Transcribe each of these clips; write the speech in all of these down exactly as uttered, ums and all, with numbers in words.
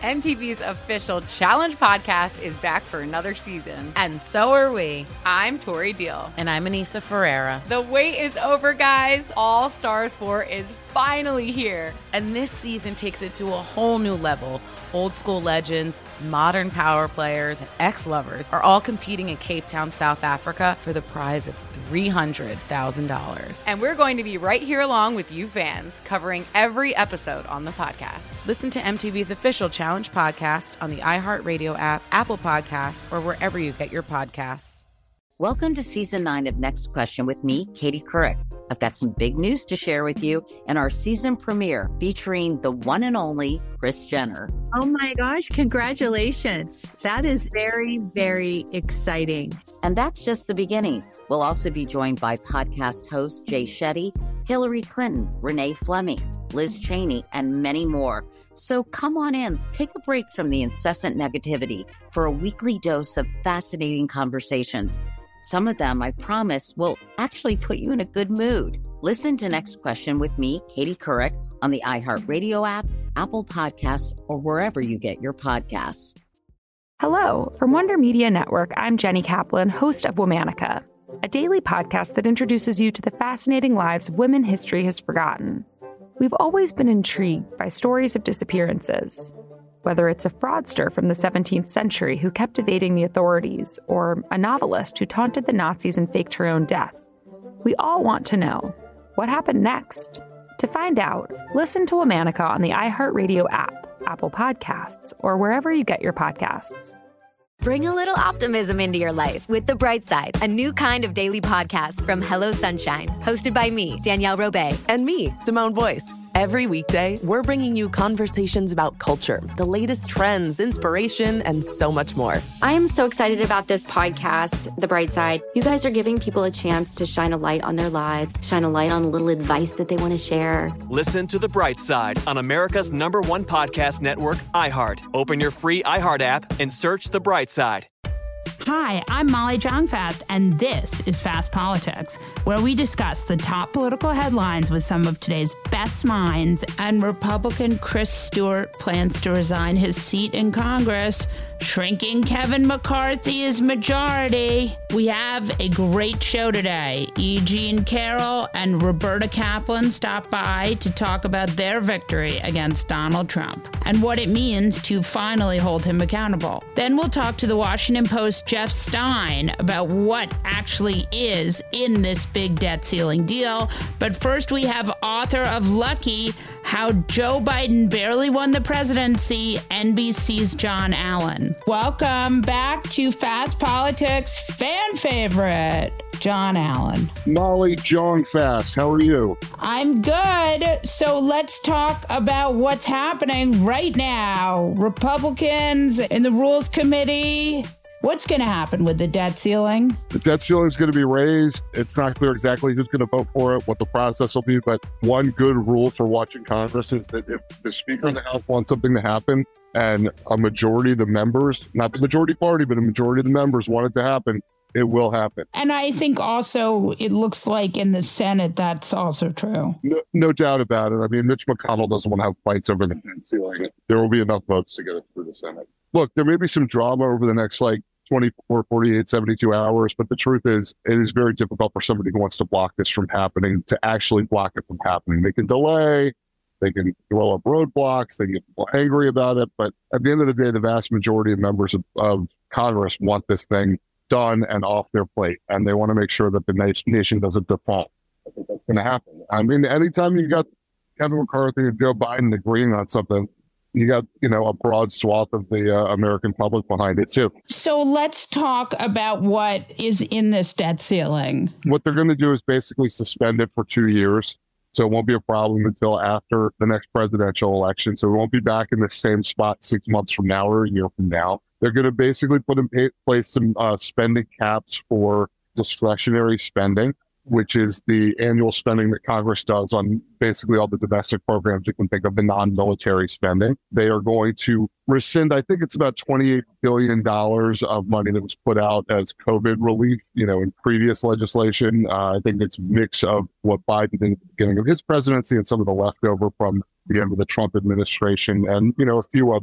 M T V's official Challenge podcast is back for another season. And so are we. I'm Tori Deal. And I'm Anissa Ferreira. The wait is over, guys. All Stars four is finally here. And this season takes it to a whole new level. Old school legends, modern power players, and ex-lovers are all competing in Cape Town, South Africa for the prize of three hundred thousand dollars. And we're going to be right here along with you fans, covering every episode on the podcast. Listen to M T V's official Challenge podcast on the iHeartRadio app, Apple Podcasts, or wherever you get your podcasts. Welcome to season nine of Next Question with me, Katie Couric. I've got some big news to share with you in our season premiere featuring the one and only Kris Jenner. Oh my gosh, congratulations. That is very, very exciting. And that's just the beginning. We'll also be joined by podcast host Jay Shetty, Hillary Clinton, Renee Fleming, Liz Cheney, and many more. So come on in, take a break from the incessant negativity for a weekly dose of fascinating conversations. Some of them, I promise, will actually put you in a good mood. Listen to Next Question with me, Katie Couric, on the iHeartRadio app, Apple Podcasts, or wherever you get your podcasts. Hello. From Wonder Media Network, I'm Jenny Kaplan, host of Womanica, a daily podcast that introduces you to the fascinating lives of women history has forgotten. We've always been intrigued by stories of disappearances. Whether it's a fraudster from the seventeenth century who kept evading the authorities, or a novelist who taunted the Nazis and faked her own death, we all want to know, what happened next? To find out, listen to Womanica on the iHeartRadio app, Apple Podcasts, or wherever you get your podcasts. Bring a little optimism into your life with The Bright Side, a new kind of daily podcast from Hello Sunshine, hosted by me, Danielle Robay. And me, Simone Boyce. Every weekday, we're bringing you conversations about culture, the latest trends, inspiration, and so much more. I am so excited about this podcast, The Bright Side. You guys are giving people a chance to shine a light on their lives, shine a light on a little advice that they want to share. Listen to The Bright Side on America's number one podcast network, iHeart. Open your free iHeart app and search The Bright Side. Hi, I'm Molly Jong-Fast, and this is Fast Politics, where we discuss the top political headlines with some of today's best minds. And Republican Chris Stewart plans to resign his seat in Congress, shrinking Kevin McCarthy's majority. We have a great show today. E. Jean Carroll and Roberta Kaplan stop by to talk about their victory against Donald Trump and what it means to finally hold him accountable. Then we'll talk to the Washington Post Jeff Stein about what actually is in this big debt ceiling deal. But first, we have author of Lucky, How Joe Biden Barely Won the Presidency, N B C's John Allen. Welcome back to Fast Politics fan favorite, John Allen. Molly Jong-Fast, how are you? I'm good. So let's talk about what's happening right now. Republicans in the Rules Committee. What's going to happen with the debt ceiling? The debt ceiling is going to be raised. It's not clear exactly who's going to vote for it, what the process will be, but one good rule for watching Congress is that if the Speaker of the House wants something to happen and a majority of the members, not the majority party, but a majority of the members want it to happen, it will happen. And I think also it looks like in the Senate, that's also true. No, no doubt about it. I mean, Mitch McConnell doesn't want to have fights over the debt ceiling. There will be enough votes to get it through the Senate. Look, there may be some drama over the next, like, twenty-four, forty-eight, seventy-two hours. But the truth is, it is very difficult for somebody who wants to block this from happening to actually block it from happening. They can delay, they can throw up roadblocks, they get people angry about it. But at the end of the day, the vast majority of members of, of Congress want this thing done and off their plate. And they want to make sure that the na- nation doesn't default. I think that's going to happen. I mean, anytime you got Kevin McCarthy and Joe Biden agreeing on something, you got, you know, a broad swath of the uh, American public behind it, too. So let's talk about what is in this debt ceiling. What they're going to do is basically suspend it for two years. So it won't be a problem until after the next presidential election. So we won't be back in the same spot six months from now or a year from now. They're going to basically put in place some uh, spending caps for discretionary spending, which is the annual spending that Congress does on basically all the domestic programs you can think of, the non-military spending. They are going to rescind, I think it's about twenty-eight billion dollars of money that was put out as COVID relief, you know, in previous legislation. Uh, I think it's a mix of what Biden did at the beginning of his presidency and some of the leftover from the end of the Trump administration and, you know, a few other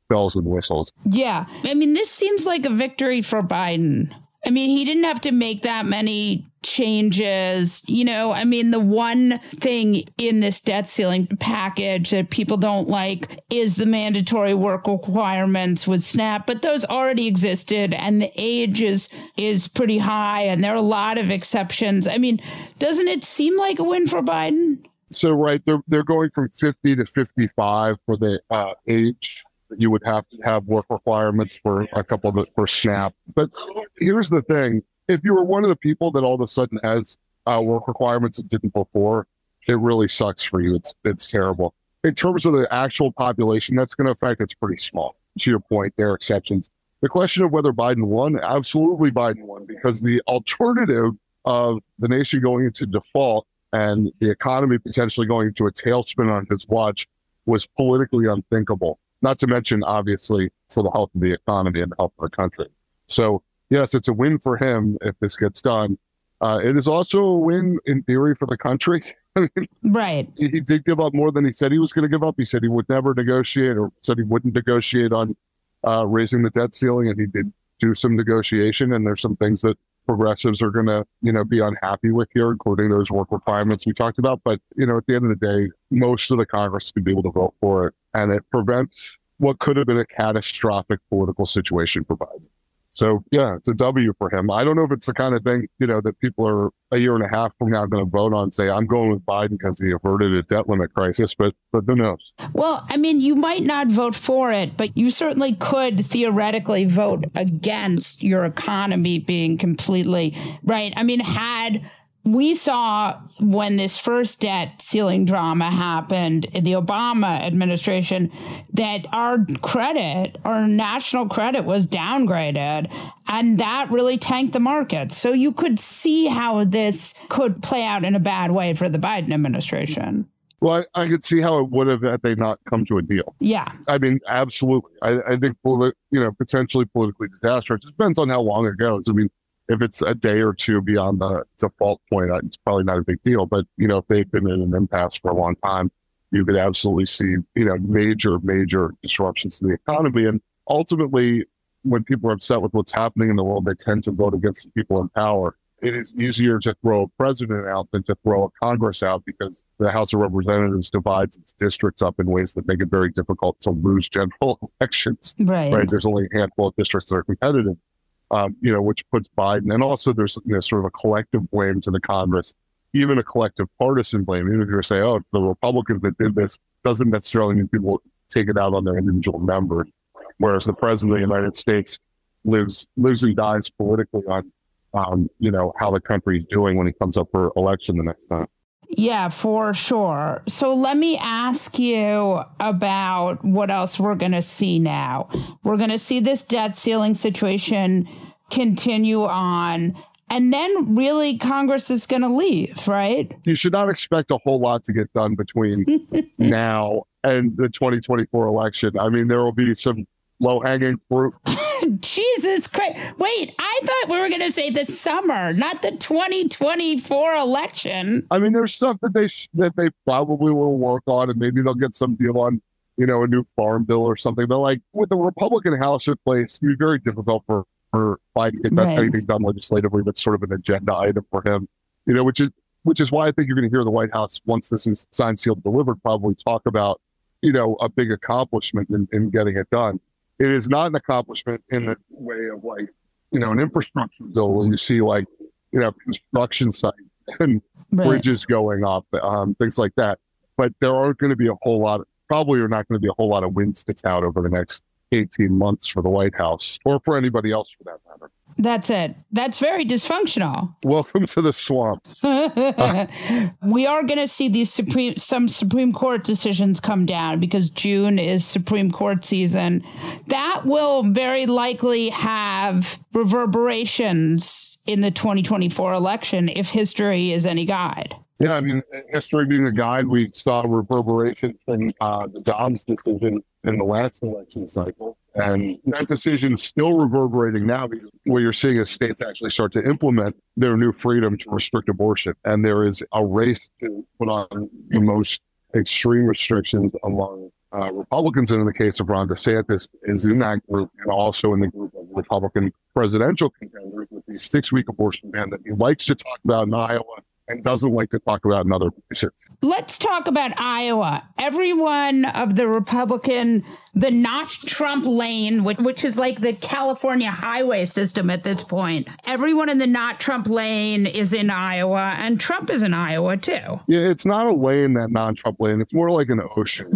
bells and whistles. Yeah. I mean, this seems like a victory for Biden. I mean, he didn't have to make that many changes. You know, I mean, the one thing in this debt ceiling package that people don't like is the mandatory work requirements with SNAP, but those already existed and the age is, is pretty high and there are a lot of exceptions. I mean, doesn't it seem like a win for Biden? So, right, they're, they're going from fifty to fifty-five for the uh, age. You would have to have work requirements for a couple of it for SNAP. But here's the thing. If you were one of the people that all of a sudden has uh, work requirements that didn't before, it really sucks for you. It's it's terrible. In terms of the actual population, that's going to affect, it's pretty small. To your point, there are exceptions. The question of whether Biden won, absolutely Biden won, because the alternative of the nation going into default and the economy potentially going into a tailspin on his watch was politically unthinkable. Not to mention, obviously, for the health of the economy and the health of the country. So, yes, it's a win for him if this gets done. Uh, it is also a win, in theory, for the country. Right. He, he did give up more than he said he was going to give up. He said he would never negotiate or said he wouldn't negotiate on uh, raising the debt ceiling, and he did do some negotiation. And there's some things that progressives are going to, you know, be unhappy with here, including those work requirements we talked about. But, you know, at the end of the day, most of the Congress could be able to vote for it. And it prevents what could have been a catastrophic political situation for Biden. So, yeah, it's a W for him. I don't know if it's the kind of thing, you know, that people are a year and a half from now going to vote on, say, I'm going with Biden because he averted a debt limit crisis, but, but who knows? Well, I mean, you might not vote for it, but you certainly could theoretically vote against your economy being completely right. I mean, had we saw when this first debt ceiling drama happened in the Obama administration that our credit, our national credit was downgraded, and that really tanked the market. So you could see how this could play out in a bad way for the Biden administration. Well, I, I could see how it would have had they not come to a deal. Yeah. I mean, absolutely. I, I think, you know, potentially politically disastrous. It depends on how long it goes. I mean, if it's a day or two beyond the default point, it's probably not a big deal. But, you know, if they've been in an impasse for a long time, you could absolutely see, you know, major, major disruptions to the economy. And ultimately, when people are upset with what's happening in the world, they tend to vote against the people in power. It is easier to throw a president out than to throw a Congress out, because the House of Representatives divides its districts up in ways that make it very difficult to lose general elections. Right. Right. There's only a handful of districts that are competitive. Um, you know, which puts Biden, and also there's, you know, sort of a collective blame to the Congress, even a collective partisan blame. Even if you say, oh, it's the Republicans that did this, doesn't necessarily mean people take it out on their individual members. Whereas the president of the United States lives lives and dies politically on, um, you know, how the country is doing when he comes up for election the next time. Yeah, for sure. So let me ask you about what else we're going to see now. We're going to see this debt ceiling situation continue on, and then really Congress is going to leave, right? You should not expect a whole lot to get done between now and the twenty twenty-four election. I mean, there will be some low-hanging fruit. Jesus Christ. Wait, I thought we were going to say the summer, not the twenty twenty-four election. I mean, there's stuff that they sh- that they probably will work on, and maybe they'll get some deal on, you know, a new farm bill or something. But like with the Republican House in place, it'd be very difficult for, for Biden to get that, Right. anything done legislatively. That's sort of an agenda item for him, you know, which is which is why I think you're going to hear the White House, once this is signed, sealed, delivered, probably talk about, you know, a big accomplishment in, in getting it done. It is not an accomplishment in the way of like, you know, an infrastructure bill where you see like, you know, construction sites and Right. bridges going up, um, things like that. But there aren't going to be a whole lot, probably are not going to be a whole lot of wind sticks out over the next eighteen months for the White House, or for anybody else for that matter. That's it. That's very dysfunctional. Welcome to the swamp. We are going to see these Supreme, some Supreme Court decisions come down because June is Supreme Court season. That will very likely have reverberations in the twenty twenty-four election if history is any guide. Yeah, I mean, history being a guide, we saw reverberations from uh, the Dobbs decision in the last election cycle. And that decision is still reverberating now, because what you're seeing is states actually start to implement their new freedom to restrict abortion. And there is a race to put on the most extreme restrictions among uh, Republicans, and in the case of Ron DeSantis, is in that group and also in the group of Republican presidential contenders with the six-week abortion ban that he likes to talk about in Iowa and doesn't like to talk about in other places. Let's talk about Iowa. Everyone of the Republican, the not Trump lane, which, which is like the California highway system at this point. Everyone in the not Trump lane is in Iowa, and Trump is in Iowa too. Yeah, it's not a lane, that non-Trump lane. It's more like an ocean,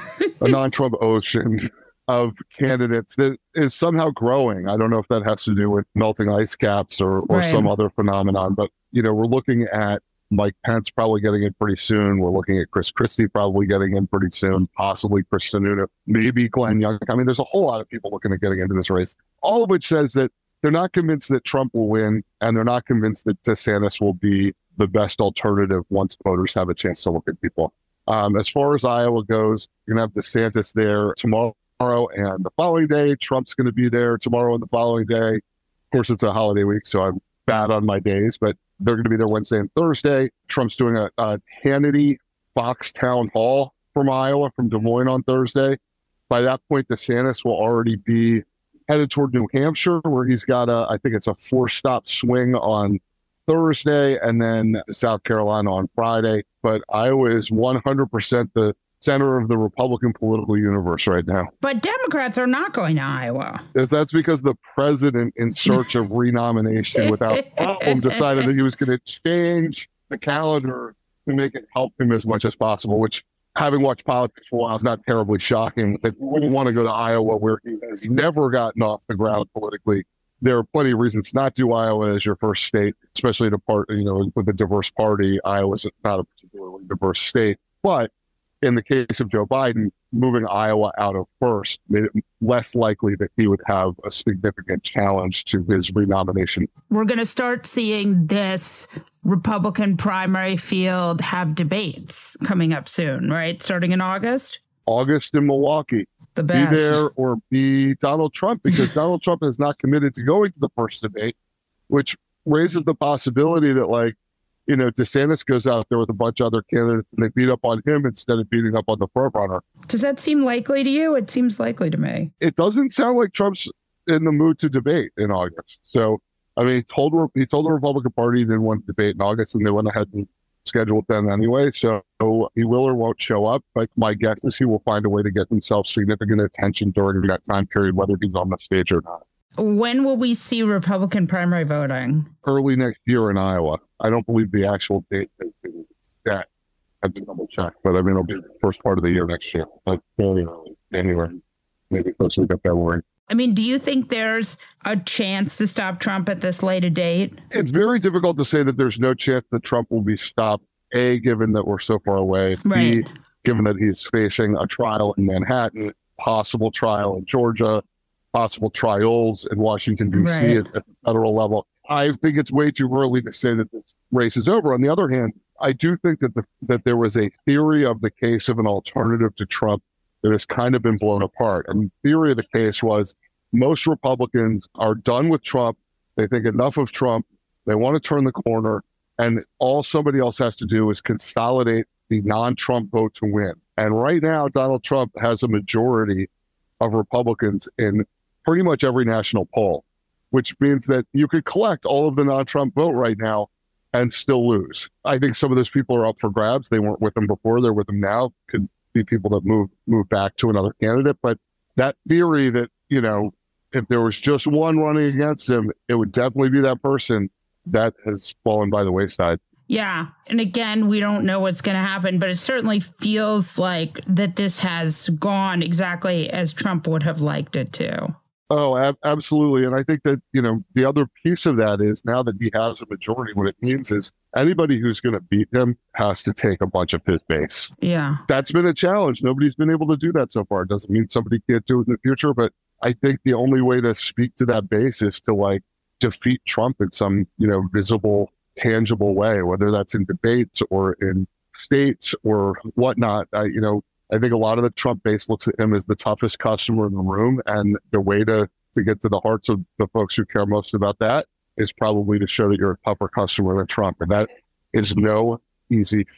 a non-Trump ocean of candidates that is somehow growing. I don't know if that has to do with melting ice caps or, or Right. some other phenomenon, but you know, we're looking at Mike Pence probably getting in pretty soon. We're looking at Chris Christie probably getting in pretty soon, possibly Chris Sununu, maybe Glenn Young. I mean, there's a whole lot of people looking at getting into this race, all of which says that they're not convinced that Trump will win, and they're not convinced that DeSantis will be the best alternative once voters have a chance to look at people. Um, as far as Iowa goes, you're going to have DeSantis there tomorrow and the following day. Trump's going to be there tomorrow and the following day. Of course, it's a holiday week, so I'm bad on my days, but they're going to be there Wednesday and Thursday. Trump's doing a, a Hannity Fox town hall from Iowa, from Des Moines on Thursday. By that point, DeSantis will already be headed toward New Hampshire, where he's got a, I think it's a four-stop swing on Thursday, and then South Carolina on Friday. But Iowa is one hundred percent the center of the Republican political universe right now. But Democrats are not going to Iowa. Is that's because the president, in search of renomination without problem, decided that he was going to change the calendar to make it help him as much as possible, which, having watched politics for a while, is not terribly shocking. That you wouldn't want to go to Iowa, where he has never gotten off the ground politically. There are plenty of reasons not to Iowa as your first state, especially to part, you know, with a diverse party. Iowa's not a particularly diverse state, but in the case of Joe Biden, moving Iowa out of first made it less likely that he would have a significant challenge to his renomination. We're going to start seeing this Republican primary field have debates coming up soon, right? Starting in August? August in Milwaukee. The best. Be there or be Donald Trump, because Donald Trump is not committed to going to the first debate, which raises the possibility that, like, you know, DeSantis goes out there with a bunch of other candidates and they beat up on him instead of beating up on the front runner. Does that seem likely to you? It seems likely to me. It doesn't sound like Trump's in the mood to debate in August. So, I mean, he told, he told the Republican Party he didn't want to debate in August, and they went ahead and scheduled then anyway. So he will or won't show up. But my guess is he will find a way to get himself significant attention during that time period, whether he's on the stage or not. When will we see Republican primary voting? Early next year in Iowa. I don't believe the actual date has been set. I have to double check, but I mean, it'll be the first part of the year next year, like very early, January, maybe closer to February. I mean, do you think there's a chance to stop Trump at this late a date? It's very difficult to say that there's no chance that Trump will be stopped, A, given that we're so far away, right. B, given that he's facing a trial in Manhattan, possible trial in Georgia, possible trials in Washington, D C Right. at, at the federal level. I think it's way too early to say that this race is over. On the other hand, I do think that the, that there was a theory of the case of an alternative to Trump that has kind of been blown apart. And the theory of the case was most Republicans are done with Trump. They think enough of Trump. They want to turn the corner. And all somebody else has to do is consolidate the non-Trump vote to win. And right now, Donald Trump has a majority of Republicans in pretty much every national poll, which means that you could collect all of the non-Trump vote right now and still lose. I think some of those people are up for grabs. They weren't with him before. They're with him now. Could be people that move move back to another candidate. But that theory that, you know, if there was just one running against him, it would definitely be that person, that has fallen by the wayside. Yeah. And again, we don't know what's going to happen, but it certainly feels like that this has gone exactly as Trump would have liked it to. Oh, ab- absolutely. And I think that, you know, the other piece of that is now that he has a majority, what it means is anybody who's going to beat him has to take a bunch of his base. Yeah. That's been a challenge. Nobody's been able to do that so far. It doesn't mean somebody can't do it in the future, but I think the only way to speak to that base is to, like, defeat Trump in some, you know, visible, tangible way, whether that's in debates or in states or whatnot. I, you know, I think a lot of the Trump base looks at him as the toughest customer in the room. And the way to, to get to the hearts of the folks who care most about that is probably to show that you're a tougher customer than Trump. And that is no easy feat.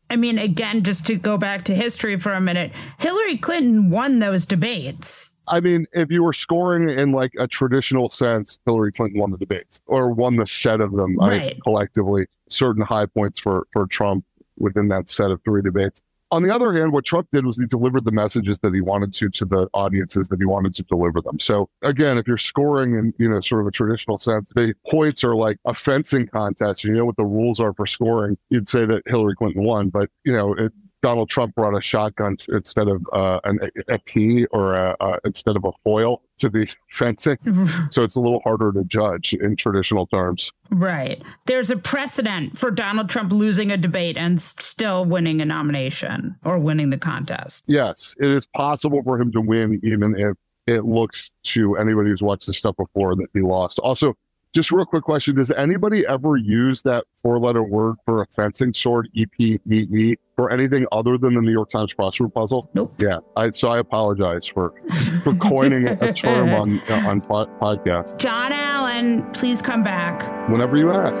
I mean, again, just to go back to history for a minute, Hillary Clinton won those debates. I mean, if you were scoring in like a traditional sense, Hillary Clinton won the debates or won the set of them right. I mean, collectively. Certain high points for, for Trump within that set of three debates. On the other hand, what Trump did was he delivered the messages that he wanted to to the audiences that he wanted to deliver them. So again, if you're scoring in, you know, sort of a traditional sense, the points are like a fencing contest. You know what the rules are for scoring. You'd say that Hillary Clinton won, but you know, it, Donald Trump brought a shotgun instead of uh, an, a key or a, uh, instead of a foil to the fencing. So it's a little harder to judge in traditional terms. Right. There's a precedent for Donald Trump losing a debate and still winning a nomination or winning the contest. Yes, it is possible for him to win, even if it looks to anybody who's watched this stuff before that he lost. Also, just real quick question. Does anybody ever use that four-letter word for a fencing sword, E P E E, for anything other than the New York Times crossword puzzle? Nope. Yeah. I, so I apologize for for coining a term on on pod, podcasts. John Allen, please come back. Whenever you ask.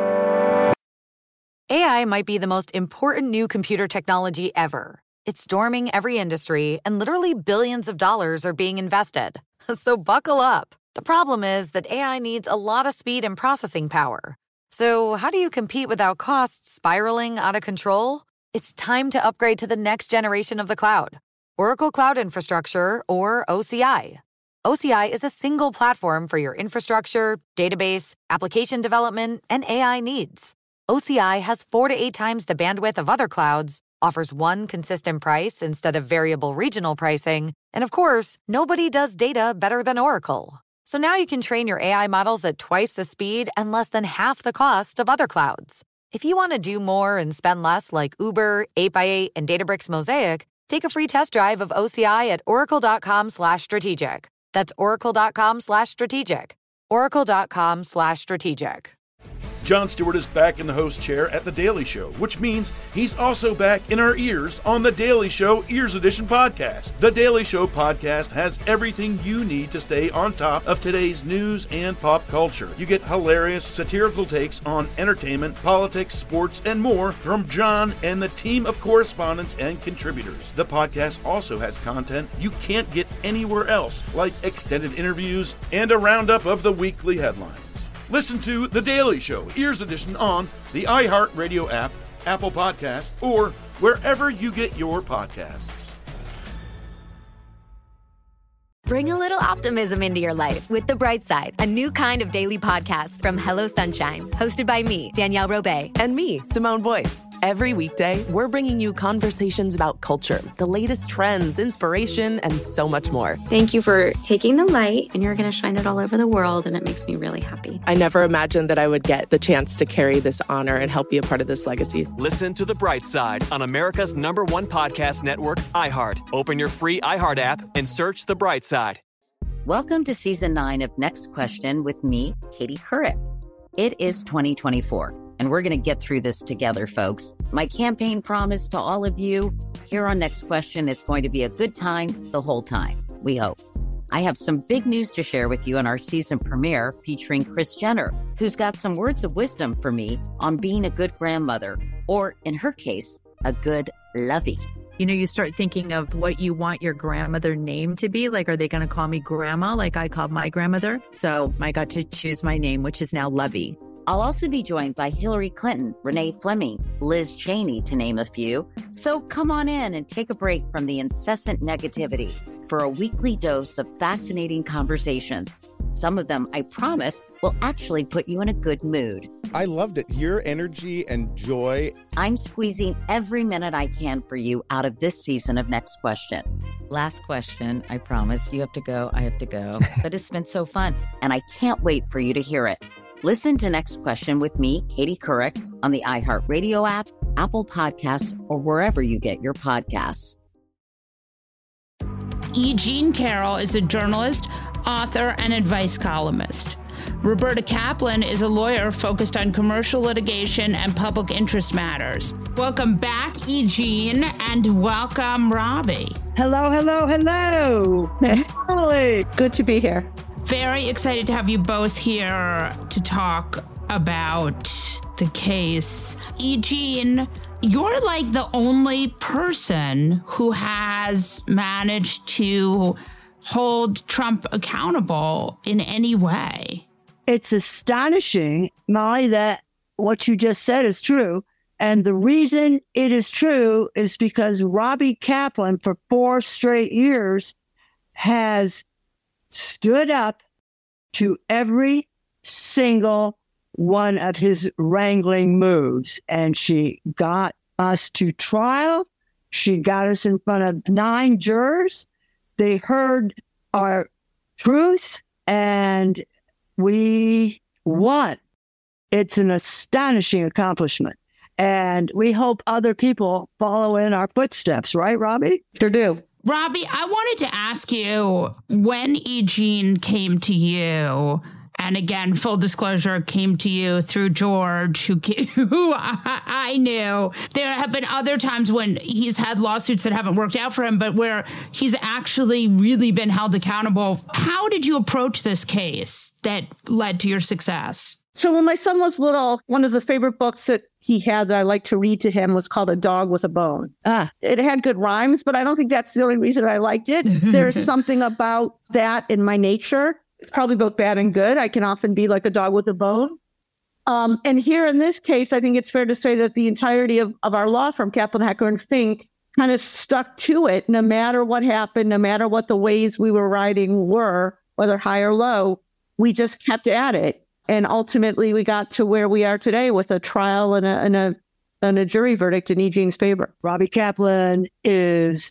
A I might be the most important new computer technology ever. It's storming every industry, and literally billions of dollars are being invested. So buckle up. The problem is that A I needs a lot of speed and processing power. So how do you compete without costs spiraling out of control? It's time to upgrade to the next generation of the cloud, Oracle Cloud Infrastructure, or O C I. O C I is a single platform for your infrastructure, database, application development, and A I needs. O C I has four to eight times the bandwidth of other clouds, offers one consistent price instead of variable regional pricing, and of course, nobody does data better than Oracle. So now you can train your A I models at twice the speed and less than half the cost of other clouds. If you want to do more and spend less like Uber, eight by eight, and Databricks Mosaic, take a free test drive of O C I at oracle.com slash strategic. That's oracle.com slash strategic. oracle.com slash strategic. Jon Stewart is back in the host chair at The Daily Show, which means he's also back in our ears on The Daily Show Ears Edition podcast. The Daily Show podcast has everything you need to stay on top of today's news and pop culture. You get hilarious, satirical takes on entertainment, politics, sports, and more from Jon and the team of correspondents and contributors. The podcast also has content you can't get anywhere else, like extended interviews and a roundup of the weekly headlines. Listen to The Daily Show, Ears Edition, on the iHeartRadio app, Apple Podcasts, or wherever you get your podcasts. Bring a little optimism into your life with The Bright Side, a new kind of daily podcast from Hello Sunshine, hosted by me, Danielle Robay. And me, Simone Boyce. Every weekday, we're bringing you conversations about culture, the latest trends, inspiration, and so much more. Thank you for taking the light, and you're going to shine it all over the world, and it makes me really happy. I never imagined that I would get the chance to carry this honor and help be a part of this legacy. Listen to The Bright Side on America's number one podcast network, iHeart. Open your free iHeart app and search The Bright Side. Welcome to season nine of Next Question with me, Katie Couric. It is twenty twenty-four, and we're going to get through this together, folks. My campaign promise to all of you here on Next Question is going to be a good time the whole time, we hope. I have some big news to share with you in our season premiere featuring Kris Jenner, who's got some words of wisdom for me on being a good grandmother, or in her case, a good lovey. You know, you start thinking of what you want your grandmother name to be. Like, are they going to call me grandma like I called my grandmother? So I got to choose my name, which is now Lovey. I'll also be joined by Hillary Clinton, Renee Fleming, Liz Cheney, to name a few. So come on in and take a break from the incessant negativity for a weekly dose of fascinating conversations. Some of them, I promise, will actually put you in a good mood. I loved it. Your energy and joy. I'm squeezing every minute I can for you out of this season of Next Question. Last question, I promise. You have to go, I have to go. But it's been so fun, and I can't wait for you to hear it. Listen to Next Question with me, Katie Couric, on the iHeartRadio app, Apple Podcasts, or wherever you get your podcasts. E. Jean Carroll is a journalist, author, and advice columnist. Roberta Kaplan is a lawyer focused on commercial litigation and public interest matters. Welcome back, E. Jean, and welcome, Robbie. Hello, hello, hello. Hey, good to be here. Very excited to have you both here to talk about the case. E. Jean, you're like the only person who has managed to hold Trump accountable in any way. It's astonishing, Molly, that what you just said is true. And the reason it is true is because Robbie Kaplan, for four straight years, has stood up to every single one of his wrangling moves. And she got us to trial. She got us in front of nine jurors. They heard our truth and we won. It's an astonishing accomplishment. And we hope other people follow in our footsteps, right, Robbie? Sure do. Robbie, I wanted to ask you, when E. Jean came to you, and again, full disclosure, came to you through George, who, who I, I knew. There have been other times when he's had lawsuits that haven't worked out for him, but where he's actually really been held accountable. How did you approach this case that led to your success? So when my son was little, one of the favorite books that he had that I liked to read to him was called A Dog with a Bone. Ah, it had good rhymes, but I don't think that's the only reason I liked it. There's something about that in my nature. It's probably both bad and good. I can often be like a dog with a bone. Um, and here in this case, I think it's fair to say that the entirety of, of our law firm, Kaplan, Hecker, and Fink, kind of stuck to it no matter what happened, no matter what the ways we were riding were, whether high or low, we just kept at it. And ultimately, we got to where we are today with a trial and a, and a, and a jury verdict in E. Jean's favor. Robbie Kaplan is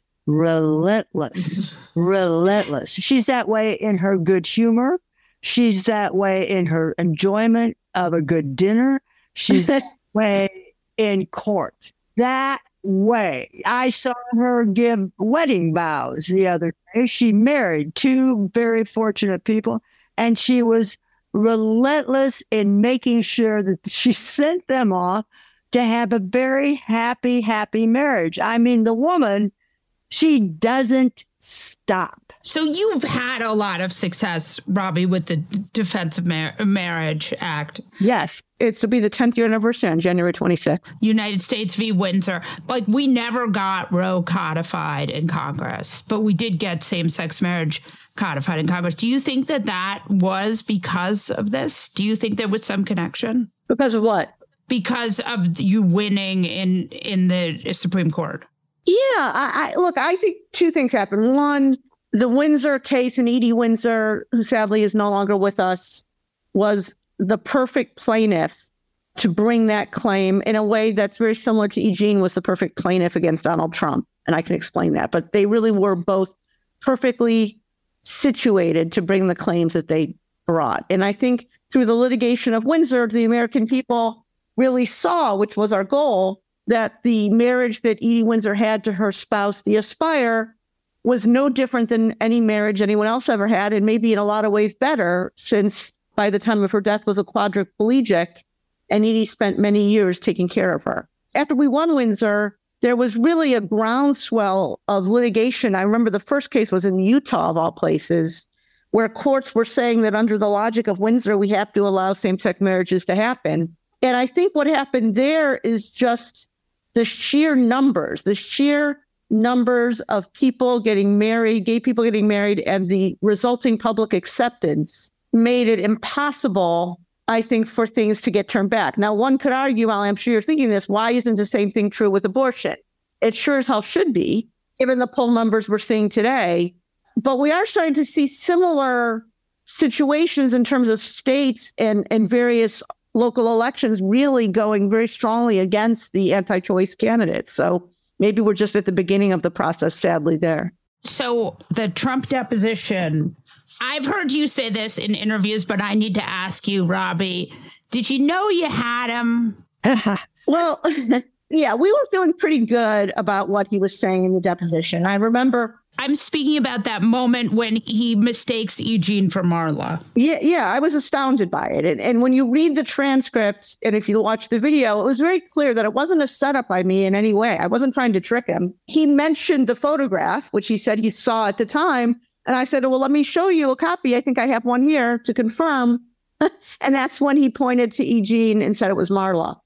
relentless, relentless. She's that way in her good humor. She's that way in her enjoyment of a good dinner. She's that way in court. That way. I saw her give wedding vows the other day. She married two very fortunate people, and she was relentless in making sure that she sent them off to have a very happy, happy marriage. I mean, the woman, she doesn't stop. So you've had a lot of success, Robbie, with the Defense of Mar- Marriage Act. Yes. It's to be the tenth year anniversary on January twenty-sixth. United States v. Windsor. Like, we never got Roe codified in Congress, but we did get same-sex marriage codified in Congress. Do you think that that was because of this? Do you think there was some connection? Because of what? Because of you winning in, in the Supreme Court. Yeah, I, I look, I think two things happened. One, the Windsor case, and Edie Windsor, who sadly is no longer with us, was the perfect plaintiff to bring that claim in a way that's very similar to E. Jean was the perfect plaintiff against Donald Trump. And I can explain that. But they really were both perfectly situated to bring the claims that they brought. And I think through the litigation of Windsor, the American people really saw, which was our goal, that the marriage that Edie Windsor had to her spouse, the Aspire, was no different than any marriage anyone else ever had, and maybe in a lot of ways better, since by the time of her death was a quadriplegic, and Edie spent many years taking care of her. After we won Windsor, there was really a groundswell of litigation. I remember the first case was in Utah, of all places, where courts were saying that under the logic of Windsor, we have to allow same-sex marriages to happen. And I think what happened there is just the sheer numbers, the sheer numbers of people getting married, gay people getting married, and the resulting public acceptance made it impossible, I think, for things to get turned back. Now, one could argue, well, I'm sure you're thinking this, why isn't the same thing true with abortion? It sure as hell should be, given the poll numbers we're seeing today. But we are starting to see similar situations in terms of states and, and various local elections really going very strongly against the anti-choice candidates. So maybe we're just at the beginning of the process, sadly, there. So the Trump deposition, I've heard you say this in interviews, but I need to ask you, Robbie, did you know you had him? Well, yeah, we were feeling pretty good about what he was saying in the deposition. I remember... I'm speaking about that moment when he mistakes E. Jean for Marla. Yeah, yeah, I was astounded by it. And, and when you read the transcript, and if you watch the video, it was very clear that it wasn't a setup by me in any way. I wasn't trying to trick him. He mentioned the photograph, which he said he saw at the time. And I said, well, let me show you a copy. I think I have one here to confirm. And that's when he pointed to E. Jean and said it was Marla.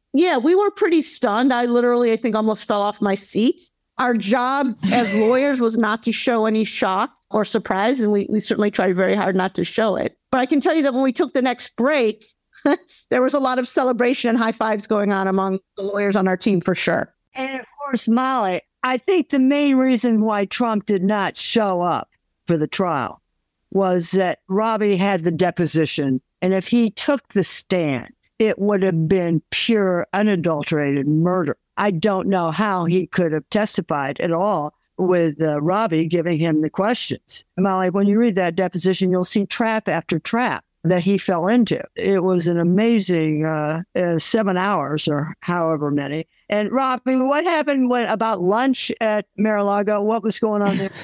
Yeah, we were pretty stunned. I literally, I think, almost fell off my seat. Our job as lawyers was not to show any shock or surprise, and we, we certainly tried very hard not to show it. But I can tell you that when we took the next break, there was a lot of celebration and high fives going on among the lawyers on our team for sure. And of course, Molly, I think the main reason why Trump did not show up for the trial was that Robbie had the deposition. And if he took the stand, it would have been pure, unadulterated murder. I don't know how he could have testified at all with uh, Robbie giving him the questions. Molly, when you read that deposition, you'll see trap after trap that he fell into. It was an amazing uh, uh, seven hours or however many. And Robbie, what happened when about lunch at Mar-a-Lago? What was going on there?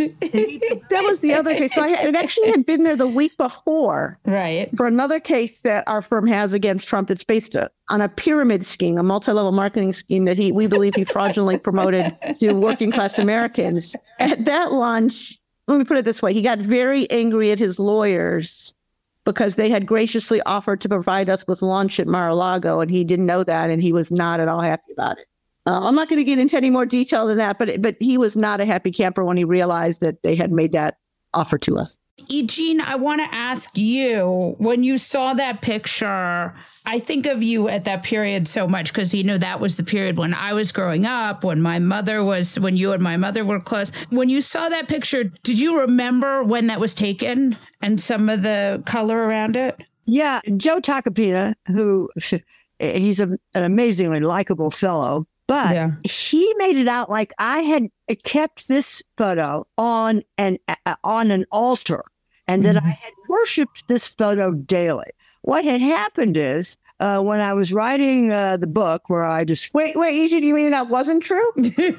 That was the other case. So I had, actually had been there the week before, right, for another case that our firm has against Trump that's based on a pyramid scheme, a multi-level marketing scheme that he we believe he fraudulently promoted to working class Americans. At that lunch, let me put it this way: he got very angry at his lawyers because they had graciously offered to provide us with lunch at Mar-a-Lago, and he didn't know that, and he was not at all happy about it. Uh, I'm not going to get into any more detail than that, but but he was not a happy camper when he realized that they had made that offer to us. Eugene, I want to ask you, when you saw that picture, I think of you at that period so much because, you know, that was the period when I was growing up, when my mother was, when you and my mother were close. When you saw that picture, did you remember when that was taken and some of the color around it? Yeah, Joe Tacopina, who he's a, an amazingly likable fellow, but yeah. He made it out like I had kept this photo on an uh, on an altar and that mm-hmm. I had worshipped this photo daily. What had happened is uh, when I was writing uh, the book where I just... Wait, wait, Egypt, you mean that wasn't true?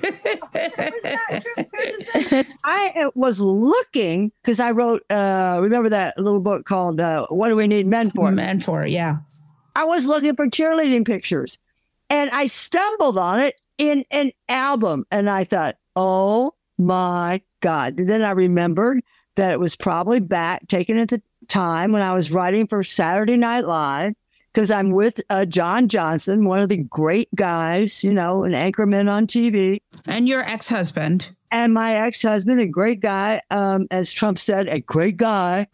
I was looking, because I wrote, uh, remember that little book called uh, What Do We Need Men For? Men For, yeah. I was looking for cheerleading pictures. And I stumbled on it in an album. And I thought, oh my God. And then I remembered that it was probably back taken at the time when I was writing for Saturday Night Live, because I'm with uh, John Johnson, one of the great guys, you know, an anchorman on T V. And your ex-husband. And my ex-husband, a great guy, um, as Trump said, a great guy.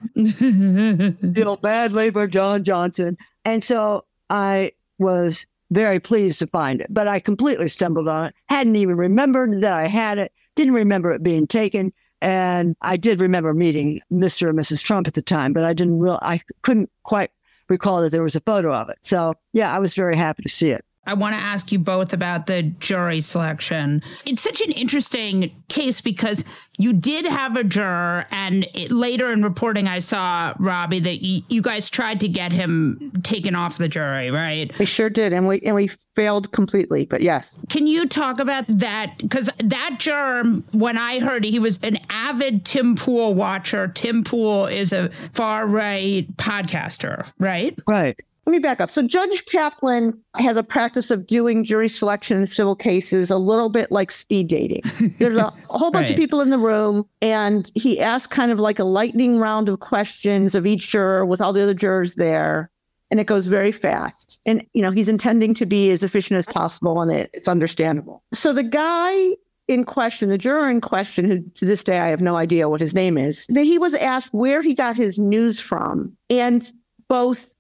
Feel badly for John Johnson. And so I was very pleased to find it, but I completely stumbled on it. Hadn't even remembered that I had it. Didn't remember it being taken. And I did remember meeting Mister and Missus Trump at the time, but I didn't real. I couldn't quite recall that there was a photo of it. So yeah, I was very happy to see it. I want to ask you both about the jury selection. It's such an interesting case because you did have a juror, and it, later in reporting, I saw, Robbie, that you, you guys tried to get him taken off the jury, right? We sure did, and we and we failed completely, but yes. Can you talk about that? Because that juror, when I heard he was an avid Tim Pool watcher. Tim Pool is a far-right podcaster, right? Right. Let me back up. So Judge Kaplan has a practice of doing jury selection in civil cases a little bit like speed dating. There's a, a whole bunch right. of people in the room, and he asks kind of like a lightning round of questions of each juror with all the other jurors there, and it goes very fast. And, you know, he's intending to be as efficient as possible, and it, it's understandable. So the guy in question, the juror in question, who to this day I have no idea what his name is, that he was asked where he got his news from, and both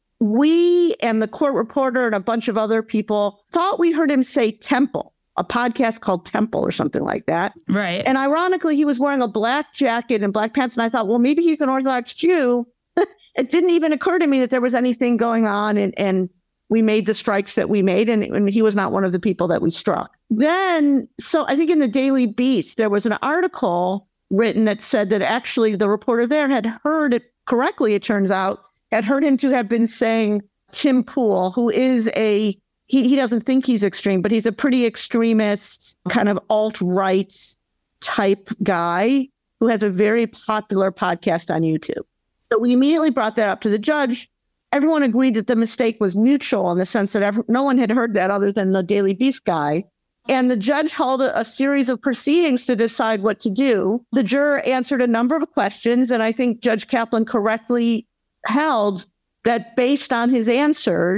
we and the court reporter and a bunch of other people thought we heard him say Temple, a podcast called Temple or something like that. Right. And ironically, he was wearing a black jacket and black pants. And I thought, well, maybe he's an Orthodox Jew. It didn't even occur to me that there was anything going on. And, and we made the strikes that we made. And, and he was not one of the people that we struck. Then, so I think in the Daily Beast, there was an article written that said that actually the reporter there had heard it correctly, it turns out, had heard him to have been saying Tim Pool, who is a, he, he doesn't think he's extreme, but he's a pretty extremist, kind of alt-right type guy who has a very popular podcast on YouTube. So we immediately brought that up to the judge. Everyone agreed that the mistake was mutual in the sense that every, no one had heard that other than the Daily Beast guy. And the judge held a, a series of proceedings to decide what to do. The juror answered a number of questions, and I think Judge Kaplan correctly held that based on his answers,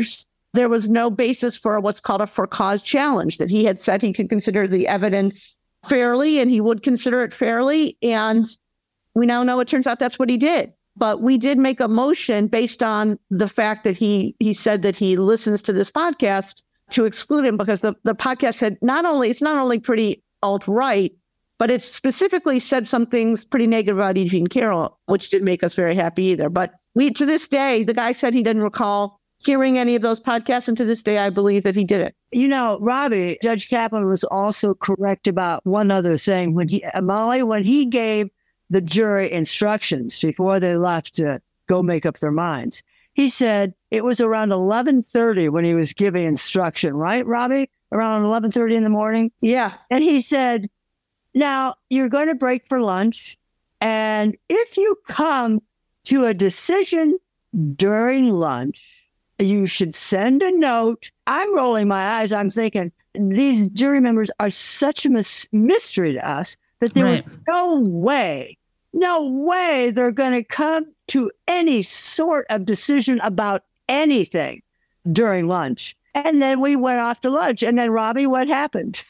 there was no basis for what's called a for cause challenge, that he had said he could consider the evidence fairly and he would consider it fairly. And we now know it turns out that's what he did. But we did make a motion based on the fact that he he said that he listens to this podcast to exclude him, because the, the podcast had not only, it's not only pretty alt-right, but it specifically said some things pretty negative about E. Jean Carroll, which didn't make us very happy either. But we, to this day, the guy said he didn't recall hearing any of those podcasts. And to this day, I believe that he did it. You know, Robbie, Judge Kaplan was also correct about one other thing. When he, Molly, when he gave the jury instructions before they left to go make up their minds, he said it was around eleven thirty when he was giving instruction, right, Robbie? Around eleven thirty in the morning? Yeah. And he said, now you're going to break for lunch. And if you come to a decision during lunch, you should send a note. I'm rolling my eyes. I'm thinking these jury members are such a mis- mystery to us that there Right. was no way, no way they're going to come to any sort of decision about anything during lunch. And then we went off to lunch. And then, Robbie, what happened?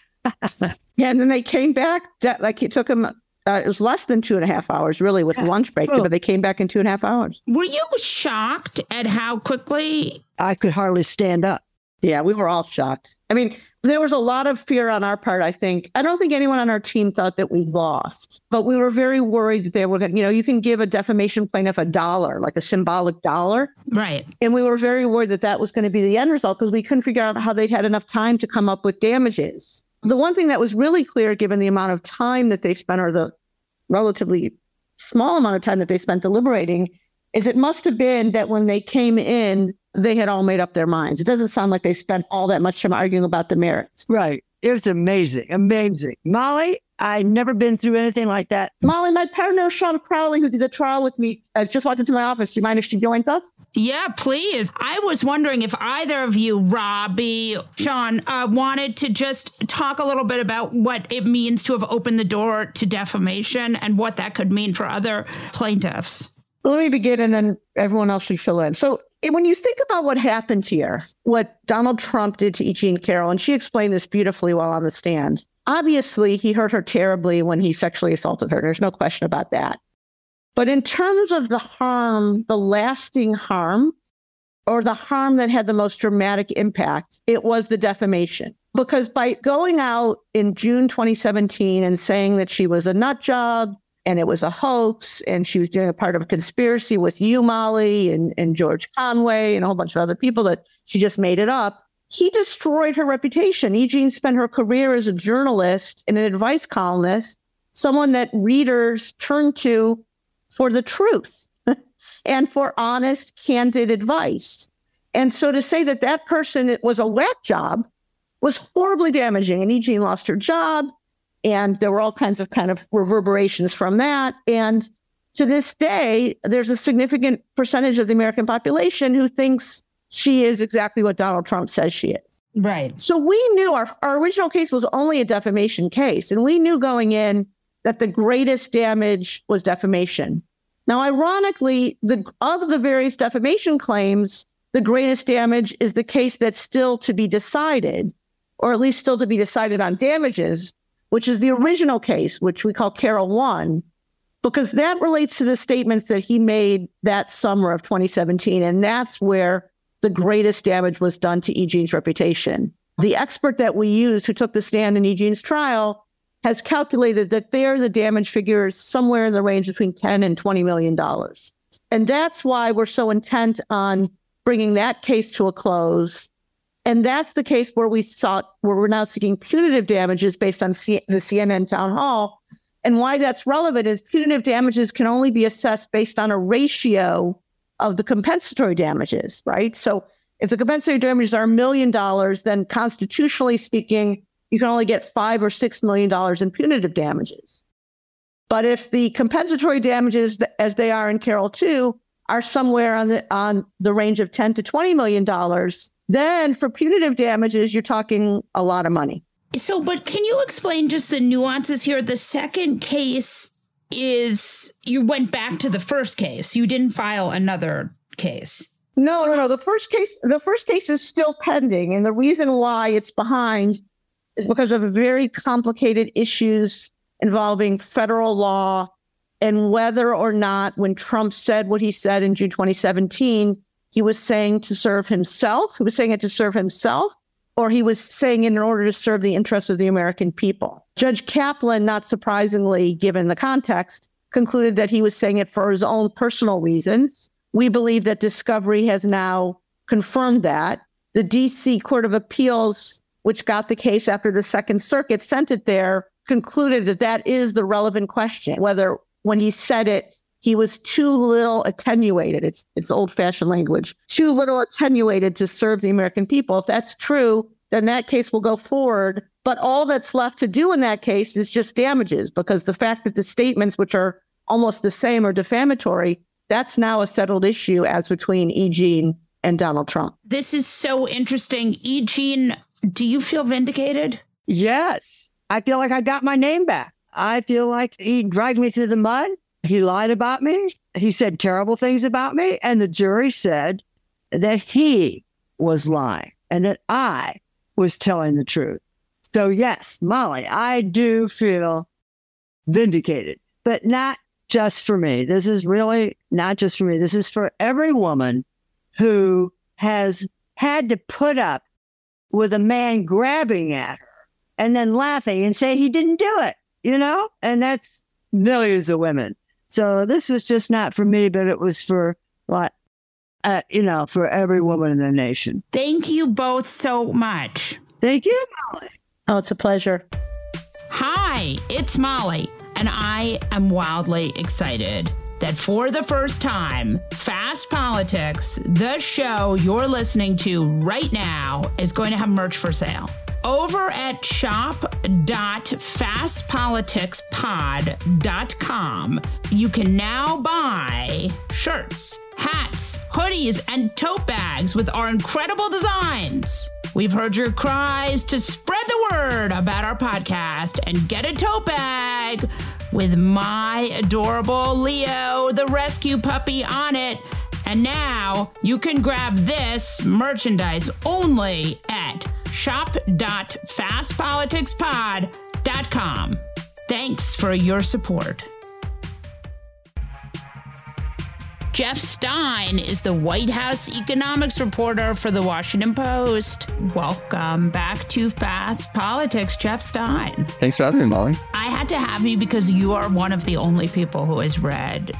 Yeah, and then they came back. That, like it took them, uh, it was less than two and a half hours, really, with lunch break, but they came back in two and a half hours. Were you shocked at how quickly? I could hardly stand up. Yeah, we were all shocked. I mean, there was a lot of fear on our part, I think. I don't think anyone on our team thought that we lost, but we were very worried that they were going to, you know, you can give a defamation plaintiff a dollar, like a symbolic dollar. Right. And we were very worried that that was going to be the end result, because we couldn't figure out how they'd had enough time to come up with damages. The one thing that was really clear, given the amount of time that they spent, or the relatively small amount of time that they spent deliberating, is it must have been that when they came in, they had all made up their minds. It doesn't sound like they spent all that much time arguing about the merits. Right. It was amazing. Amazing. Molly, I've never been through anything like that. Molly, my partner, Sean Crowley, who did the trial with me, uh, just walked into my office. Do you mind if she joins us? Yeah, please. I was wondering if either of you, Robbie, Sean, uh, wanted to just talk a little bit about what it means to have opened the door to defamation and what that could mean for other plaintiffs. Well, let me begin, and then everyone else should fill in. So when you think about what happened here, what Donald Trump did to E. Jean Carroll, and she explained this beautifully while on the stand, obviously he hurt her terribly when he sexually assaulted her. There's no question about that. But in terms of the harm, the lasting harm, or the harm that had the most dramatic impact, it was the defamation. Because by going out in June twenty seventeen and saying that she was a nut job, and it was a hoax, and she was doing a part of a conspiracy with you, Molly, and, and George Conway, and a whole bunch of other people, that she just made it up, he destroyed her reputation. E. Jean spent her career as a journalist and an advice columnist, someone that readers turn to for the truth and for honest, candid advice. And so to say that that person was a whack job was horribly damaging, and E. Jean lost her job. And there were all kinds of kind of reverberations from that. And to this day, there's a significant percentage of the American population who thinks she is exactly what Donald Trump says she is. Right. So we knew our, our original case was only a defamation case. And we knew going in that the greatest damage was defamation. Now, ironically, the of the various defamation claims, the greatest damage is the case that's still to be decided, or at least still to be decided on damages, which is the original case, which we call Carroll one, because that relates to the statements that he made that summer of twenty seventeen. And that's where the greatest damage was done to E. Jean's reputation. The expert that we used who took the stand in E. Jean's trial has calculated that there the damage figure is somewhere in the range between ten and twenty million dollars. And that's why we're so intent on bringing that case to a close. And that's the case where we sought, where we're now seeking punitive damages based on C- the C N N town hall. And why that's relevant is punitive damages can only be assessed based on a ratio of the compensatory damages, right? So if the compensatory damages are a million dollars, then constitutionally speaking, you can only get five or six million dollars in punitive damages. But if the compensatory damages, as they are in Carroll two, are somewhere on the on the range of ten to twenty million dollars, then for punitive damages, you're talking a lot of money. So, but can you explain just the nuances here? The second case is you went back to the first case. You didn't file another case. No, no, no. The first case, the first case is still pending. And the reason why it's behind is because of very complicated issues involving federal law and whether or not when Trump said what he said in June twenty seventeen, he was saying to serve himself, he was saying it to serve himself, or he was saying it in order to serve the interests of the American people. Judge Kaplan, not surprisingly, given the context, concluded that he was saying it for his own personal reasons. We believe that discovery has now confirmed that. The D C Court of Appeals, which got the case after the Second Circuit sent it there, concluded that that is the relevant question, whether when he said it, he was too little attenuated. It's it's old-fashioned language, too little attenuated to serve the American people. If that's true, then that case will go forward. But all that's left to do in that case is just damages, because the fact that the statements, which are almost the same, are defamatory, that's now a settled issue as between E. Jean and Donald Trump. This is so interesting. E. Jean, do you feel vindicated? Yes. I feel like I got my name back. I feel like he dragged me through the mud. He lied about me. He said terrible things about me. And the jury said that he was lying and that I was telling the truth. So yes, Molly, I do feel vindicated, but not just for me. This is really not just for me. This is for every woman who has had to put up with a man grabbing at her and then laughing and say he didn't do it, you know? And that's millions of women. So this was just not for me, but it was for, what, uh, you know, for every woman in the nation. Thank you both so much. Thank you, Molly. Oh, it's a pleasure. Hi, it's Molly, and I am wildly excited that for the first time, Fast Politics, the show you're listening to right now, is going to have merch for sale. Over at shop dot fast politics pod dot com, you can now buy shirts, hats, hoodies, and tote bags with our incredible designs. We've heard your cries to spread the word about our podcast and get a tote bag with my adorable Leo, the rescue puppy, on it. And now you can grab this merchandise only at shop dot fast politics pod dot com. Thanks for your support. Jeff Stein is the White House economics reporter for The Washington Post. Welcome back to Fast Politics, Jeff Stein. Thanks for having me, Molly. I had to have you because you are one of the only people who has read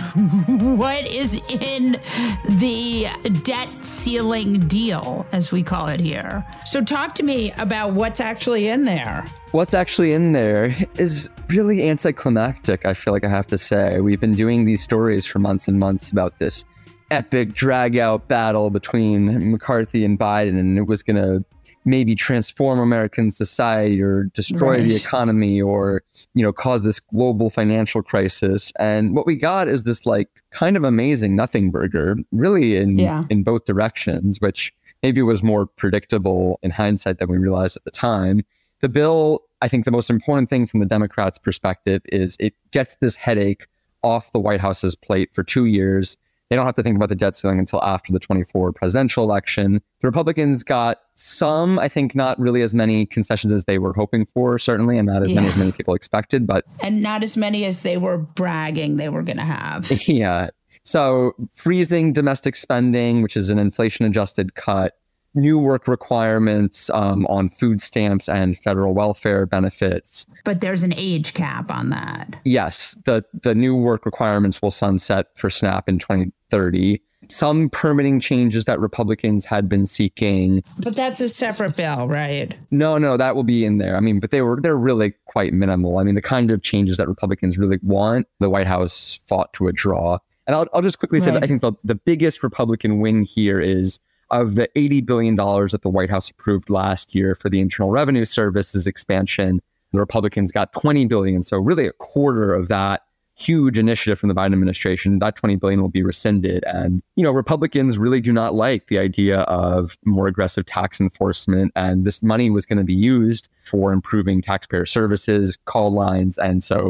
what is in the debt ceiling deal, as we call it here. So talk to me about what's actually in there. What's actually in there is really anticlimactic, I feel like I have to say. We've been doing these stories for months and months about this epic drag-out battle between McCarthy and Biden, and it was going to maybe transform American society or destroy right. the economy or, you know, cause this global financial crisis. And what we got is this like kind of amazing nothing burger, really in, yeah. in both directions, which maybe was more predictable in hindsight than we realized at the time. The bill, I think the most important thing from the Democrats' perspective is it gets this headache off the White House's plate for two years. They don't have to think about the debt ceiling until after the twenty-four presidential election. The Republicans got some, I think not really as many concessions as they were hoping for, certainly, and not as yeah. many as many people expected, but... And not as many as they were bragging they were going to have. Yeah. So freezing domestic spending, which is an inflation-adjusted cut, new work requirements um, on food stamps and federal welfare benefits. But there's an age cap on that. Yes, the, the new work requirements will sunset for SNAP in twenty thirty. Some permitting changes that Republicans had been seeking. But that's a separate bill, right? No, no, that will be in there. I mean, but they were they're really quite minimal. I mean, the kind of changes that Republicans really want, the White House fought to a draw. And I'll, I'll just quickly right. say that I think the, the biggest Republican win here is of the eighty billion dollars that the White House approved last year for the Internal Revenue Service's expansion. The Republicans got twenty billion dollars. So really a quarter of that huge initiative from the Biden administration, that twenty billion dollars will be rescinded. And, you know, Republicans really do not like the idea of more aggressive tax enforcement. And this money was going to be used for improving taxpayer services, call lines. And so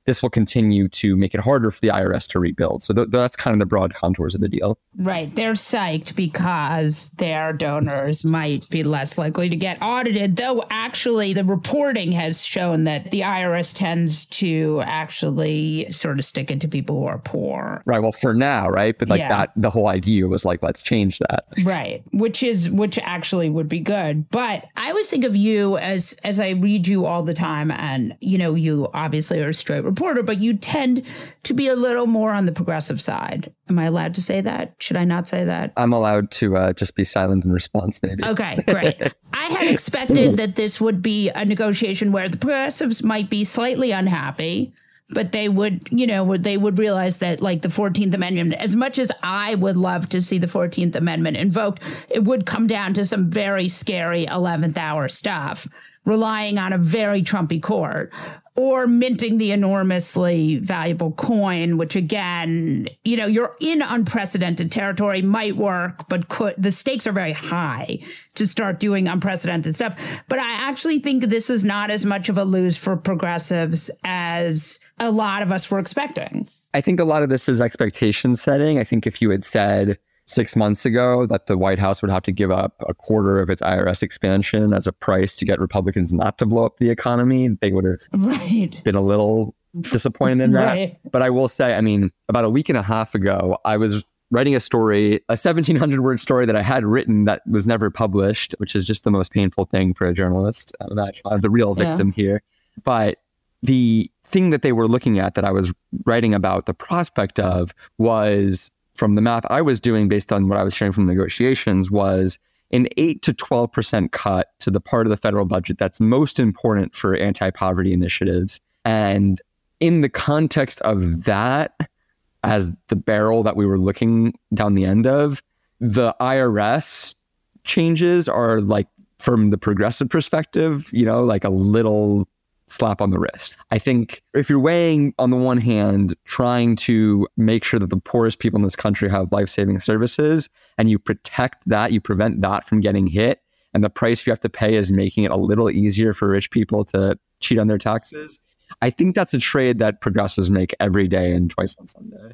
this will continue to make it harder for the I R S to rebuild. So th- that's kind of the broad contours of the deal. Right. They're psyched because their donors might be less likely to get audited, though actually the reporting has shown that the I R S tends to actually sort of stick it to people who are poor. Right. Well, for now, right? But like Yeah. that, the whole idea was like, let's change that. Right. Which is, which actually would be good. But I always think of you as, as I read you all the time, and, you know, you obviously are a straight reporter, but you tend to be a little more on the progressive side. Am I allowed to say that? Should I not say that? I'm allowed to uh, just be silent in response, maybe. Okay, great. I had expected that this would be a negotiation where the progressives might be slightly unhappy, but they would, you know, would they would realize that, like, the fourteenth Amendment, as much as I would love to see the fourteenth Amendment invoked, it would come down to some very scary eleventh hour stuff, relying on a very Trumpy court, or minting the enormously valuable coin, which, again, you know, you're in unprecedented territory, might work, but could, the stakes are very high to start doing unprecedented stuff. But I actually think this is not as much of a lose for progressives as a lot of us were expecting. I think a lot of this is expectation setting. I think if you had said six months ago that the White House would have to give up a quarter of its I R S expansion as a price to get Republicans not to blow up the economy, they would have right. been a little disappointed in that. Right. But I will say, I mean, about a week and a half ago, I was writing a story, a seventeen hundred word story that I had written that was never published, which is just the most painful thing for a journalist. I'm not I'm the real victim yeah. here. But the thing that they were looking at that I was writing about the prospect of was, from the math I was doing based on what I was hearing from negotiations, was an eight to twelve percent cut to the part of the federal budget that's most important for anti-poverty initiatives. And in the context of that, as the barrel that we were looking down the end of, the I R S changes are, like, from the progressive perspective, you know, like a little slap on the wrist. I think if you're weighing, on the one hand, trying to make sure that the poorest people in this country have life-saving services, and you protect that, you prevent that from getting hit, and the price you have to pay is making it a little easier for rich people to cheat on their taxes, I think that's a trade that progressives make every day and twice on Sunday.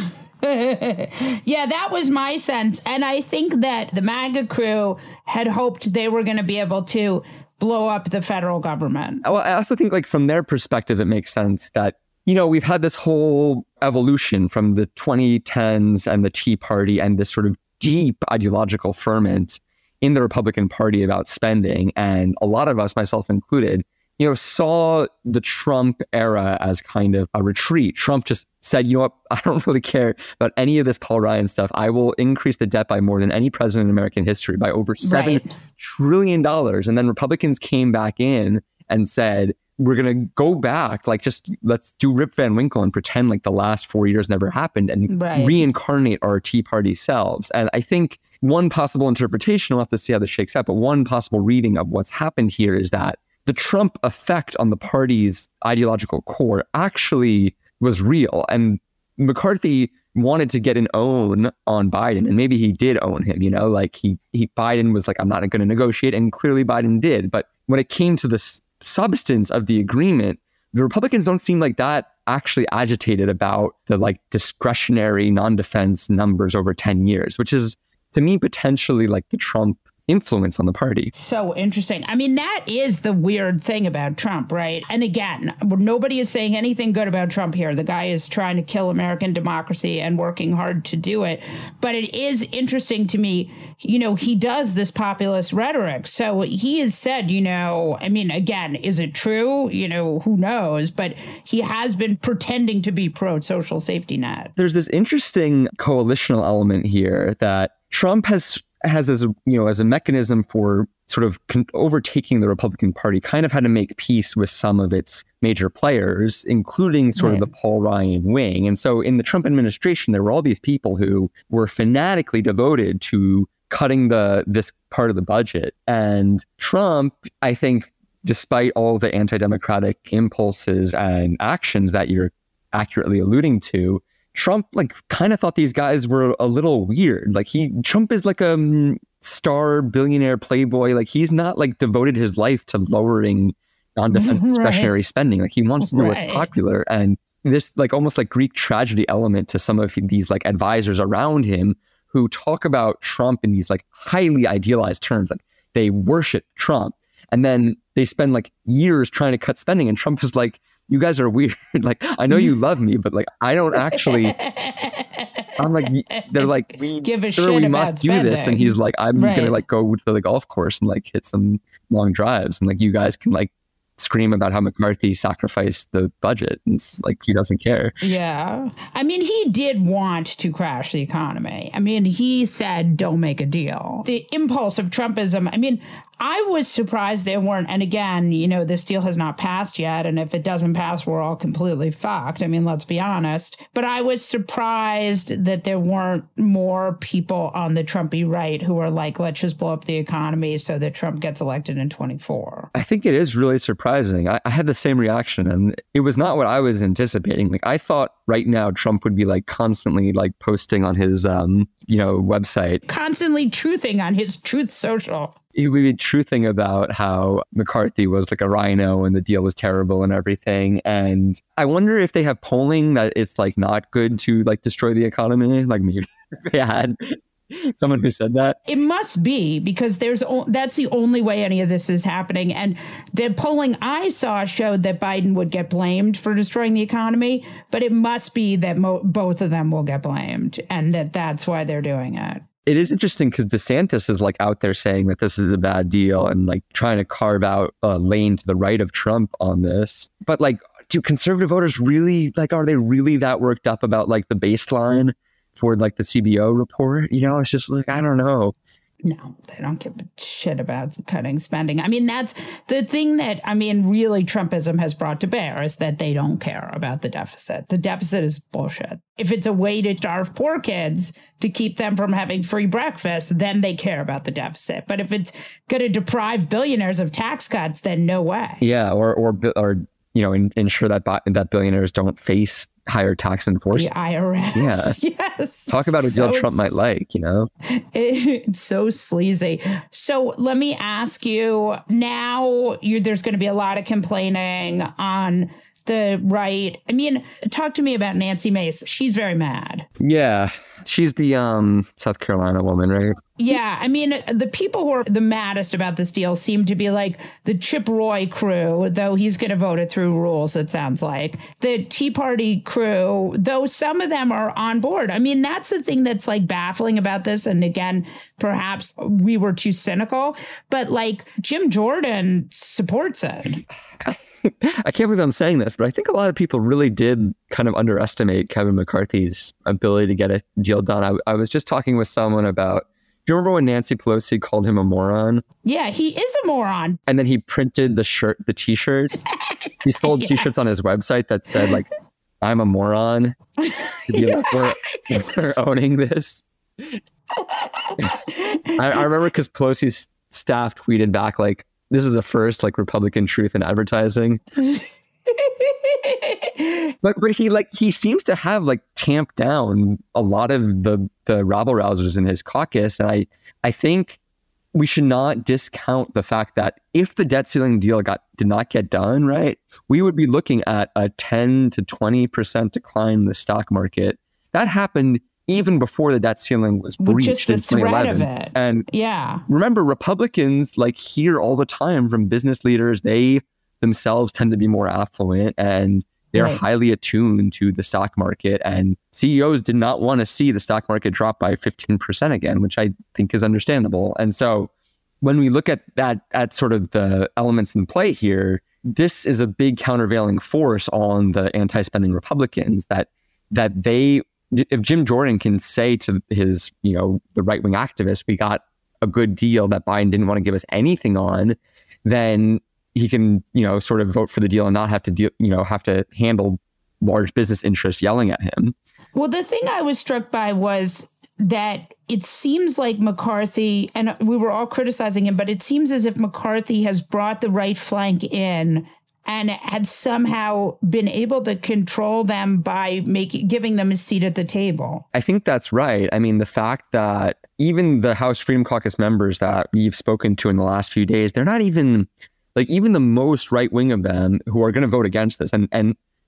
Yeah, that was my sense. And I think that the MAGA crew had hoped they were going to be able to blow up the federal government. Well, I also think, like, from their perspective, it makes sense that, you know, we've had this whole evolution from the twenty tens and the Tea Party and this sort of deep ideological ferment in the Republican Party about spending. And a lot of us, myself included, you know, saw the Trump era as kind of a retreat. Trump just said, you know what, I don't really care about any of this Paul Ryan stuff. I will increase the debt by more than any president in American history, by over seven right. trillion dollars. And then Republicans came back in and said, we're going to go back, like, just let's do Rip Van Winkle and pretend like the last four years never happened and right. reincarnate our Tea Party selves. And I think one possible interpretation, we'll have to see how this shakes out, but one possible reading of what's happened here is that the Trump effect on the party's ideological core actually was real. And McCarthy wanted to get an own on Biden, and maybe he did own him, you know, like he, he Biden was like, I'm not going to negotiate. And clearly Biden did. But when it came to the s- substance of the agreement, the Republicans don't seem like that actually agitated about the, like, discretionary non-defense numbers over ten years, which is, to me, potentially like the Trump influence on the party. So interesting. I mean, that is the weird thing about Trump, right? And again, nobody is saying anything good about Trump here. The guy is trying to kill American democracy and working hard to do it. But it is interesting to me, you know, he does this populist rhetoric. So he has said, you know, I mean, again, is it true? You know, who knows? But he has been pretending to be pro-social safety net. There's this interesting coalitional element here that Trump has has as a, you know, as a mechanism for sort of con- overtaking the Republican Party, kind of had to make peace with some of its major players, including sort right. of the Paul Ryan wing. And so in the Trump administration, there were all these people who were fanatically devoted to cutting the this part of the budget. And Trump, I think, despite all the anti-democratic impulses and actions that you're accurately alluding to, Trump, like, kind of thought these guys were a little weird. Like, he, Trump is like a um, star billionaire playboy. Like, he's not, like, devoted his life to lowering non-defense right. discretionary spending. Like, he wants to do right. what's popular. And this like almost like Greek tragedy element to some of these like advisors around him who talk about Trump in these like highly idealized terms. Like they worship Trump, and then they spend like years trying to cut spending, and Trump is like, you guys are weird. Like, I know you love me, but like, I don't actually. I'm like, they're like, we, Give a sir, shit we about must do this. And spending. he's like, I'm Right. going to like go to the golf course and like hit some long drives. And like, you guys can like scream about how McCarthy sacrificed the budget. And it's like, he doesn't care. Yeah. I mean, he did want to crash the economy. I mean, he said, don't make a deal. The impulse of Trumpism, I mean, I was surprised there weren't, and again, you know, this deal has not passed yet. And if it doesn't pass, we're all completely fucked. I mean, let's be honest. But I was surprised that there weren't more people on the Trumpy right who are like, let's just blow up the economy so that Trump gets elected in twenty-four. I think it is really surprising. I, I had the same reaction, and it was not what I was anticipating. Like, I thought right now Trump would be like constantly like posting on his, um, you know, website. Constantly truthing on his Truth Social. He would be truthing about how McCarthy was like a rhino and the deal was terrible and everything. And I wonder if they have polling that it's like not good to like destroy the economy. Like maybe they had someone who said that. It must be, because there's o- that's the only way any of this is happening. And the polling I saw showed that Biden would get blamed for destroying the economy, but it must be that mo- both of them will get blamed, and that that's why they're doing it. It is interesting because DeSantis is like out there saying that this is a bad deal and like trying to carve out a lane to the right of Trump on this. But like, do conservative voters really like, are they really that worked up about like the baseline for like the C B O report? You know, it's just like, I don't know. No, they don't give a shit about cutting spending. I mean, that's the thing that, I mean, really Trumpism has brought to bear is that they don't care about the deficit. The deficit is bullshit. If it's a way to starve poor kids to keep them from having free breakfast, then they care about the deficit. But if it's going to deprive billionaires of tax cuts, then no way. Yeah, or or or you know, in, ensure that bi- that billionaires don't face higher tax enforcement. The I R S. Yeah. Yes. Talk about a deal So Trump might like, you know? It's so sleazy. So let me ask you now, you, there's going to be a lot of complaining on the right. I mean, talk to me about Nancy Mace. She's very mad. Yeah. She's the um South Carolina woman, right? Yeah, I mean, the people who are the maddest about this deal seem to be like the Chip Roy crew, though he's going to vote it through rules, it sounds like. The Tea Party crew, though some of them are on board. I mean, that's the thing that's like baffling about this. And again, perhaps we were too cynical, but like Jim Jordan supports it. I can't believe I'm saying this, but I think a lot of people really did kind of underestimate Kevin McCarthy's ability to get a deal done. I, I was just talking with someone about, do you remember when Nancy Pelosi called him a moron? Yeah, he is a moron. And then he printed the shirt, the t-shirts. He sold yes. t-shirts on his website that said like, I'm a moron. To be like, we're, we're owning this. I, I remember because Pelosi's staff tweeted back like, this is the first like Republican truth in advertising. but but he like he seems to have like tamped down a lot of the the rabble rousers in his caucus, and I I think we should not discount the fact that if the debt ceiling deal got did not get done, right, we would be looking at a ten to twenty percent decline in the stock market. That happened even before the debt ceiling was breached just the in twenty eleven. Threat of it. And yeah, remember, Republicans like hear all the time from business leaders, they themselves tend to be more affluent and they're right. highly attuned to the stock market. And C E Os did not want to see the stock market drop by fifteen percent again, which I think is understandable. And so when we look at that, at sort of the elements in play here, this is a big countervailing force on the anti-spending Republicans that that they, if Jim Jordan can say to his, you know, the right-wing activists, we got a good deal that Biden didn't want to give us anything on, then he can, you know, sort of vote for the deal and not have to deal, you know, have to handle large business interests yelling at him. Well, the thing I was struck by was that it seems like McCarthy, and we were all criticizing him, but it seems as if McCarthy has brought the right flank in and had somehow been able to control them by making giving them a seat at the table. I think that's right. I mean, the fact that even the House Freedom Caucus members that we've spoken to in the last few days, they're not even, like even the most right wing of them who are going to vote against this. And, and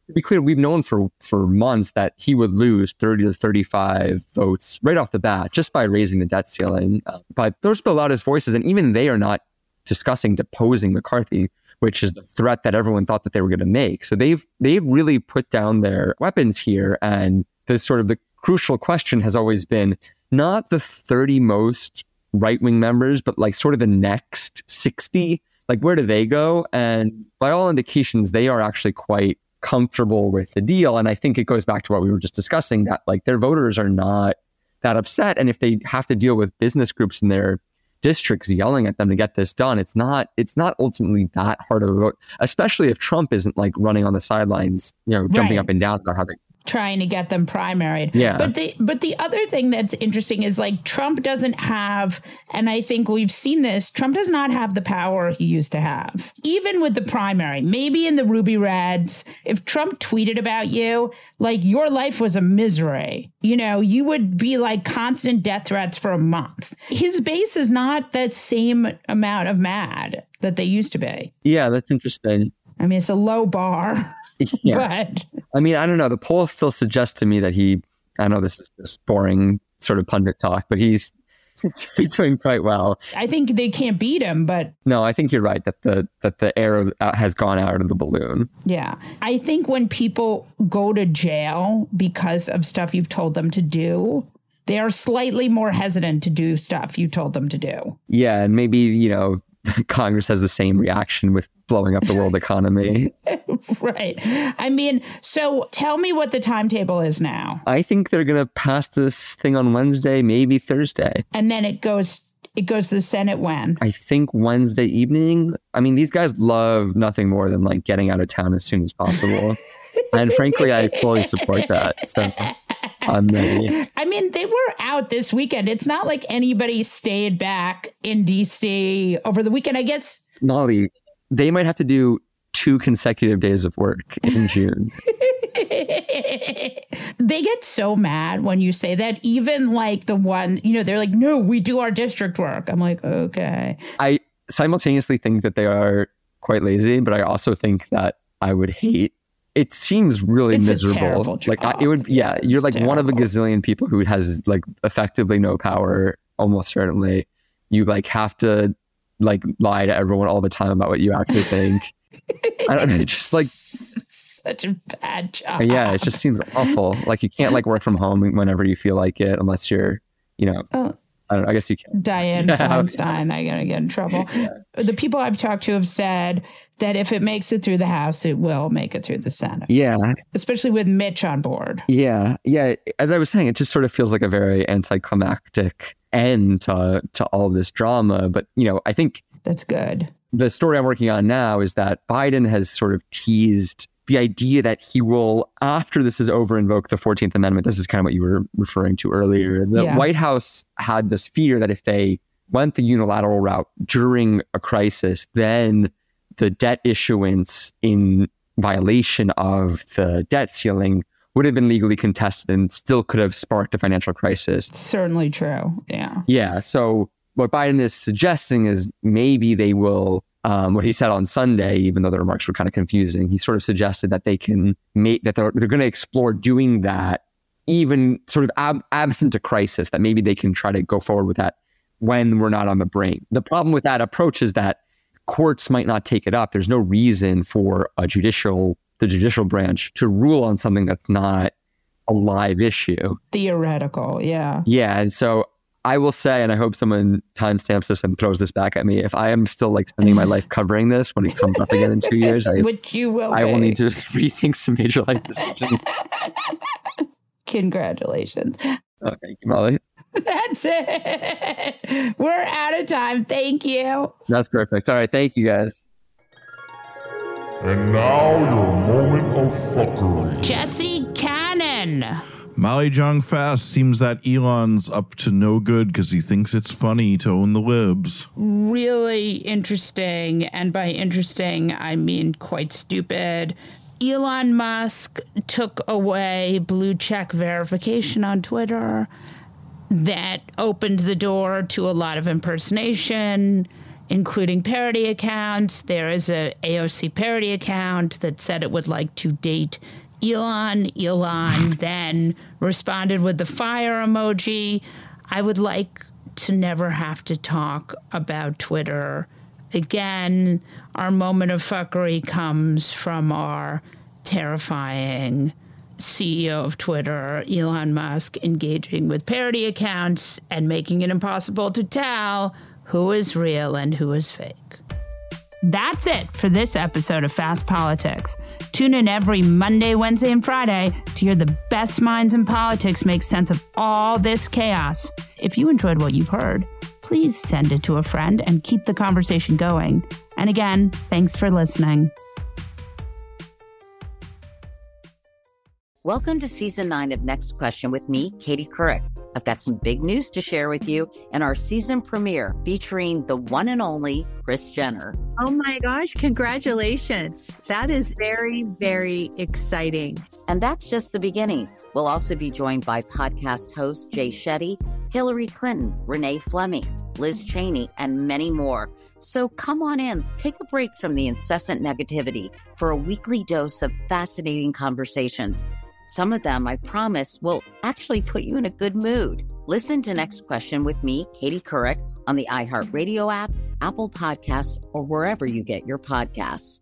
to be clear, we've known for, for months that he would lose thirty to thirty-five votes right off the bat just by raising the debt ceiling. Uh, but those are the loudest voices, and even they are not discussing deposing McCarthy, which is the threat that everyone thought that they were going to make. So they've they've really put down their weapons here, and the sort of the crucial question has always been not the thirty most right-wing members, but like sort of the next sixty. Like, where do they go? And by all indications, they are actually quite comfortable with the deal. And I think it goes back to what we were just discussing, that like their voters are not that upset. And if they have to deal with business groups in their districts yelling at them to get this done, it's not it's not ultimately that hard of a vote, especially if Trump isn't like running on the sidelines, you know, jumping Right. up and down or having trying to get them primaried. Yeah. But the but the other thing that's interesting is like Trump doesn't have, and I think we've seen this, Trump does not have the power he used to have. Even with the primary, maybe in the Ruby Reds, if Trump tweeted about you, like your life was a misery, you know, you would be like constant death threats for a month. His base is not that same amount of mad that they used to be. Yeah, that's interesting. I mean, it's a low bar. Yeah. But I mean, I don't know. The polls still suggest to me that he, I know this is just boring sort of pundit talk, but he's, he's doing quite well. I think they can't beat him, but No, I think you're right that the that the air has gone out of the balloon. yeah. I think when people go to jail because of stuff you've told them to do, they are slightly more hesitant to do stuff you told them to do. Yeah, and maybe, you know, Congress has the same reaction with blowing up the world economy. Right. I mean, so tell me what the timetable is now. I think they're going to pass this thing on Wednesday, maybe Thursday. And then it goes it goes to the Senate when? I think Wednesday evening. I mean, these guys love nothing more than like getting out of town as soon as possible. And frankly, I fully support that. So I'm ready. I mean, they were out this weekend. It's not like anybody stayed back in D C over the weekend, I guess. Molly, they might have to do two consecutive days of work in June. They get so mad when you say that. Even like the one, you know, they're like, no, we do our district work. I'm like, okay. I simultaneously think that they are quite lazy, but I also think that I would hate. It seems really It's a miserable. terrible Like I, it would, yeah. You're like one of a gazillion people who has like effectively no power, almost certainly. You like have to like lie to everyone all the time about what you actually think. I don't know. It's just like such a bad job. Yeah, it just seems awful. Like you can't like work from home whenever you feel like it, unless you're, you know. Oh. I don't know. I guess you can. Diane Yeah. Feinstein, I'm going to get in trouble. The people I've talked to have said that if it makes it through the House, it will make it through the Senate. Yeah. Especially with Mitch on board. Yeah. Yeah. As I was saying, it just sort of feels like a very anticlimactic end to, to all this drama. But, you know, I think that's good. The story I'm working on now is that Biden has sort of teased the idea that he will, after this is over, invoke the fourteenth Amendment. This is kind of what you were referring to earlier. The Yeah. White House had this fear that if they went the unilateral route during a crisis, then the debt issuance in violation of the debt ceiling would have been legally contested and still could have sparked a financial crisis. Certainly true. Yeah. Yeah. So what Biden is suggesting is maybe they will, um, what he said on Sunday, even though the remarks were kind of confusing, he sort of suggested that they can make, that they're, they're going to explore doing that even sort of ab- absent a crisis, that maybe they can try to go forward with that when we're not on the brink. The problem with that approach is that courts might not take it up. There's no reason for a judicial, the judicial branch to rule on something that's not a live issue. Theoretical. Yeah. Yeah. And so I will say, and I hope someone timestamps this and throws this back at me, if I am still like spending my life covering this when it comes up again in two years, I, Which you will I will be. need to rethink some major life decisions. Congratulations. Oh, thank you, Molly. That's it. We're out of time. Thank you. That's perfect. All right. Thank you, guys. And now your moment of fuckery. Jesse Cannon. Molly Jong Fast seems that Elon's up to no good because he thinks it's funny to own the libs. Really interesting. And by interesting, I mean quite stupid. Elon Musk took away blue check verification on Twitter. That opened the door to a lot of impersonation. including parody accounts. There is a A O C parody account that said it would like to date Elon. Elon then responded with the fire emoji. I would like to never have to talk about Twitter again. Our moment of fuckery comes from our terrifying C E O of Twitter, Elon Musk, engaging with parody accounts and making it impossible to tell who is real and who is fake. That's it for this episode of Fast Politics. Tune in every Monday, Wednesday, and Friday to hear the best minds in politics make sense of all this chaos. If you enjoyed what you've heard, please send it to a friend and keep the conversation going. And again, thanks for listening. Welcome to season nine of Next Question with me, Katie Couric. I've got some big news to share with you in our season premiere featuring the one and only Kris Jenner. Oh my gosh, congratulations. That is very, very exciting. And that's just the beginning. We'll also be joined by podcast host Jay Shetty, Hillary Clinton, Renee Fleming, Liz Cheney, and many more. So come on in, take a break from the incessant negativity for a weekly dose of fascinating conversations. Some of them, I promise, will actually put you in a good mood. Listen to Next Question with me, Katie Couric, on the iHeartRadio app, Apple Podcasts, or wherever you get your podcasts.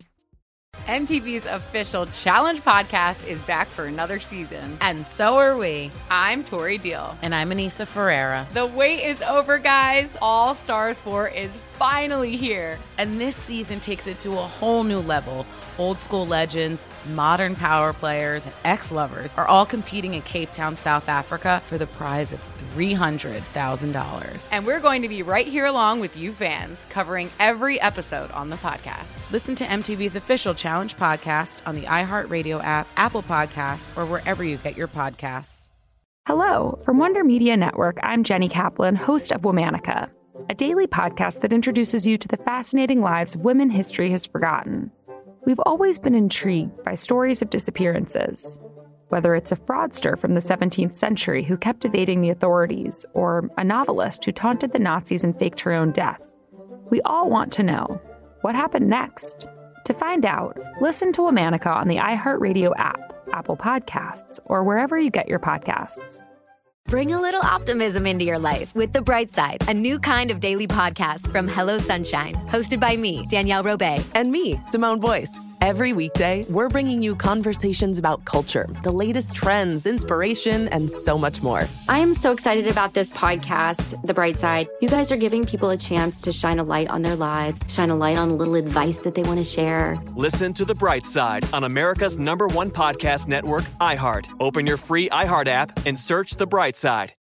M T V's official Challenge podcast is back for another season. And so are we. I'm Tori Deal. And I'm Anissa Ferreira. The wait is over, guys. All Stars four is finally here. And this season takes it to a whole new level. Old school legends, modern power players, and ex-lovers are all competing in Cape Town, South Africa for the prize of three hundred thousand dollars. And we're going to be right here along with you fans, covering every episode on the podcast. Listen to M T V's official Challenge podcast on the iHeartRadio app, Apple Podcasts, or wherever you get your podcasts. Hello. From Wonder Media Network, I'm Jenny Kaplan, host of Womanica, a daily podcast that introduces you to the fascinating lives of women history has forgotten. We've always been intrigued by stories of disappearances, whether it's a fraudster from the seventeenth century who kept evading the authorities, or a novelist who taunted the Nazis and faked her own death. We all want to know, what happened next? To find out, listen to Womanica on the iHeartRadio app, Apple Podcasts, or wherever you get your podcasts. Bring a little optimism into your life with The Bright Side, a new kind of daily podcast from Hello Sunshine, hosted by me, Danielle Robay. And me, Simone Boyce. Every weekday, we're bringing you conversations about culture, the latest trends, inspiration, and so much more. I am so excited about this podcast, The Bright Side. You guys are giving people a chance to shine a light on their lives, shine a light on a little advice that they want to share. Listen to The Bright Side on America's number one podcast network, iHeart. Open your free iHeart app and search The Bright Side.